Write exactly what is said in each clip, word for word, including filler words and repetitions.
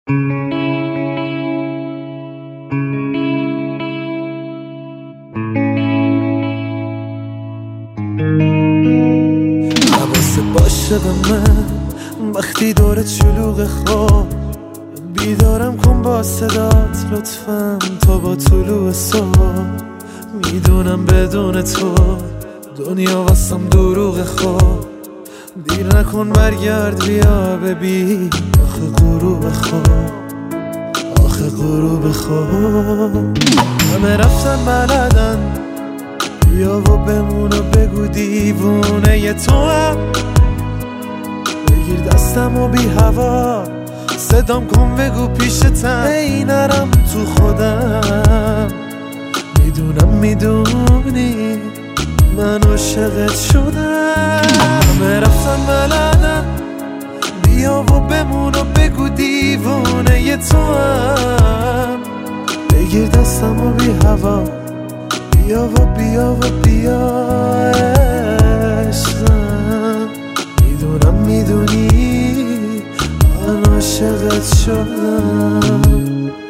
حواست باشه به من وقتی دورت شلوغ خواب، بیدارم کن با صدات لطفاً تا با طلوع صبح. میدونم بدون تو دنیا واسم دروغ خواب، دیر نکن برگرد بیا ببین آخه غروب خواب، آخه غروب خواب. همه رفتن بلدن بیا و بمون و بگو دیوونه ی تو هم، بگیر دستم و بی هوا صدام کن بگو پیشتم، ای نرم تو خودم. میدونم میدونی من عاشقت شدم. همه رفتن بلدن بیا و بمون و بگو دیوونه ی تو هم، بگیر دستم و بی هوا بیا و بیا و بیا عشقم. میدونم میدونی من عاشقت شدم.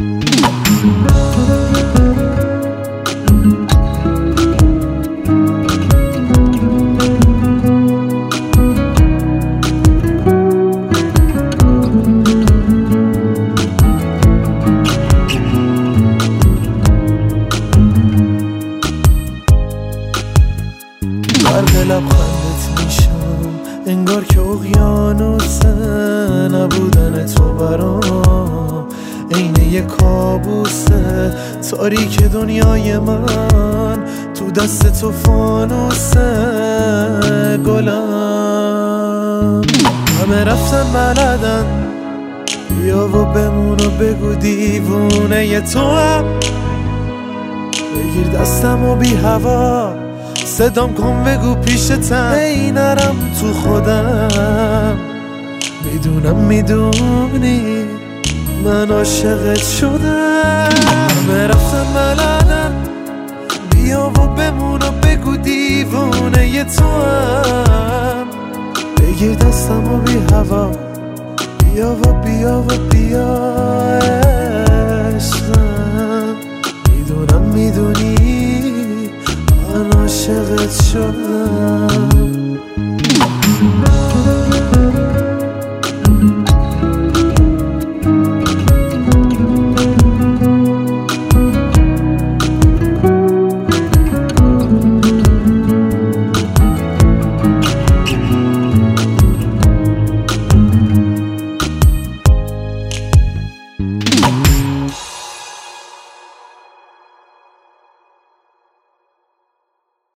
برق لبخندت میشم انگار که اقیانوسه، نبودن تو برام عین یه کابوسه. تاریک دنیای من تو دست تو فانوسه گلم. همه رفتن بلدن بیا و بمون و بگو دیوونه ی تو هم، بگیر دستم و بی هوا صدام کن بگو پیشتم، ای نرم تو خودم. میدونم میدونی من عاشقت شدم. همه رفتن بلدن بیا و بمون و بگو دیوونه ی تو هم، بگیر دستم و بی هوا بیا و بیا و بیا عشقم. میدونم میدونی من عاشقت شدم.